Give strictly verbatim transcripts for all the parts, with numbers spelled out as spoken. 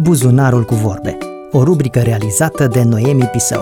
Buzunarul cu vorbe, o rubrică realizată de Noemi Pisău.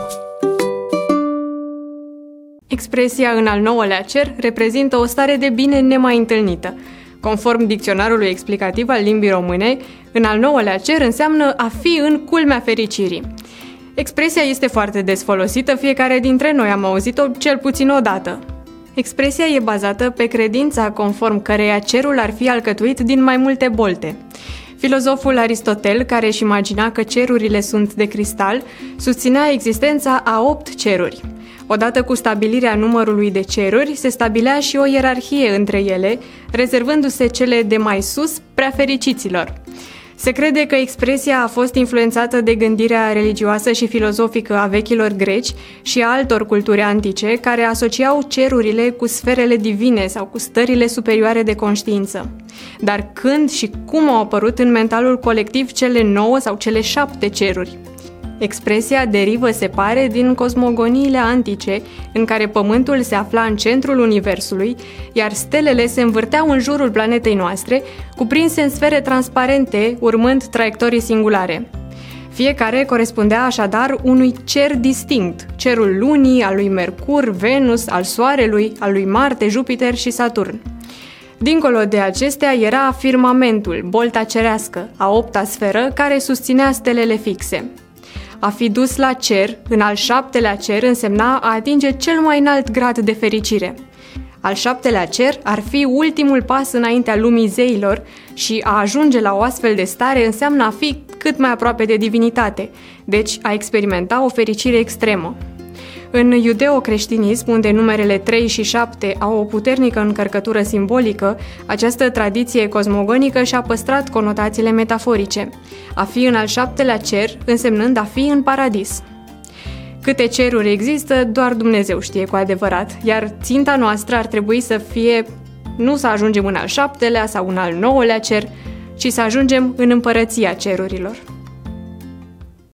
Expresia în al nouălea cer reprezintă o stare de bine nemai întâlnită. Conform dicționarului explicativ al limbii române, în al nouălea cer înseamnă a fi în culmea fericirii. Expresia este foarte des folosită, fiecare dintre noi am auzit-o cel puțin o dată. Expresia e bazată pe credința conform căreia cerul ar fi alcătuit din mai multe bolte. Filozoful Aristotel, care își imagina că cerurile sunt de cristal, susținea existența a opt ceruri. Odată cu stabilirea numărului de ceruri, se stabilea și o ierarhie între ele, rezervându-se cele de mai sus prea fericiților. Se crede că expresia a fost influențată de gândirea religioasă și filozofică a vechilor greci și a altor culturi antice, care asociau cerurile cu sferele divine sau cu stările superioare de conștiință. Dar când și cum au apărut în mentalul colectiv cele nouă sau cele șapte ceruri? Expresia derivă, se pare, din cosmogoniile antice, în care Pământul se afla în centrul Universului, iar stelele se învârteau în jurul planetei noastre, cuprinse în sfere transparente, urmând traiectorii singulare. Fiecare corespundea așadar unui cer distinct, cerul Lunii, al lui Mercur, Venus, al Soarelui, al lui Marte, Jupiter și Saturn. Dincolo de acestea era firmamentul, bolta cerească, a opta sferă, care susținea stelele fixe. A fi dus la cer, în al șaptelea cer, însemna a atinge cel mai înalt grad de fericire. Al șaptelea cer ar fi ultimul pas înaintea lumii zeilor și a ajunge la o astfel de stare înseamnă a fi cât mai aproape de divinitate, deci a experimenta o fericire extremă. În iudeo-creștinism, unde numerele trei și șapte au o puternică încărcătură simbolică, această tradiție cosmogonică și-a păstrat conotațiile metaforice, a fi în al șaptelea cer însemnând a fi în paradis. Câte ceruri există, doar Dumnezeu știe cu adevărat, iar ținta noastră ar trebui să fie nu să ajungem în al șaptelea sau în al nouălea cer, ci să ajungem în împărăția cerurilor.